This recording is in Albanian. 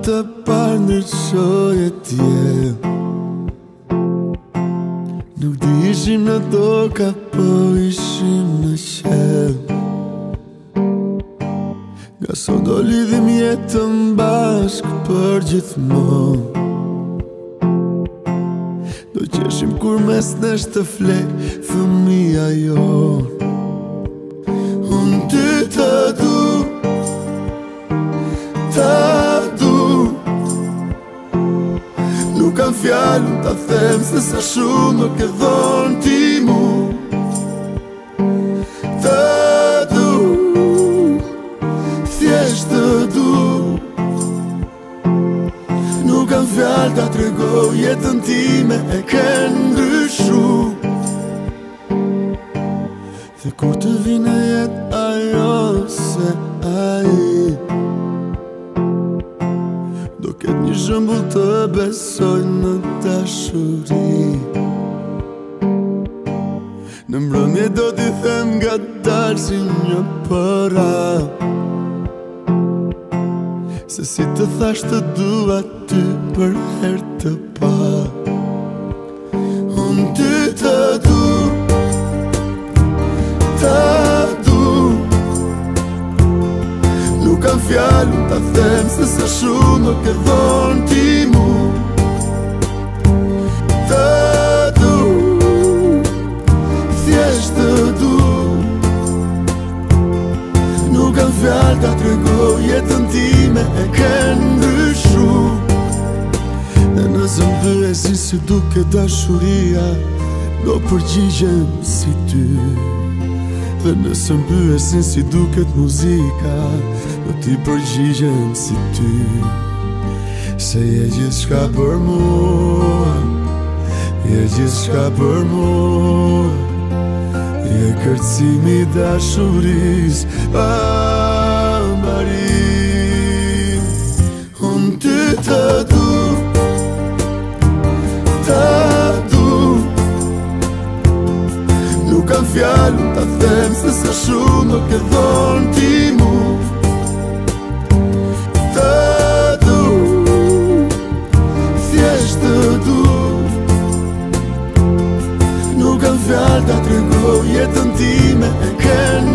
të parë ndryshoj e tje. Nuk di ishim në toka, po ishim në qel. Nga sot do lidhim jetën bashk për gjithmonë. Do qeshim kur mes nesh të flej fëmia jonë. Unë ty të du, të du. Nuk kam fjallën ta them se sa shumë më ke dhonë ti mu. Të du, thjesht të du. Nuk kam fjallë ta tregoj jetën time e ke ndryshu. Dhe kur të vine jet ajo se aji, do ket një shembull të besoj në dashuri. Në mbrëmje do t'i them nga dalë si një përa, se si të thash të dua ty për her të pa. Unë ty të du, të du. Nuk kam fjallën ta them se sa shumë më ke dhonë ti mu. Të du, thjesht të du. Nuk kam fjallë ta tregoj jetën time e ke ndryshu. Dhe nëse më pyesin si duke dashuria, do përgjigjem si ty. Dhe nëse më pyesin si duket muzika, do t'i përgjigjem si ty. Se je gjithçka për mua, je gjithçka për mua. Je kërcimi dashuris pa mbarim. Unë ty të du, të du. Nuk kam fjallën ta them se sa shumë më ke dhonë ti mu. Të du, thjesht të du. Nuk kam fjallë ta tregoj jetën time e ke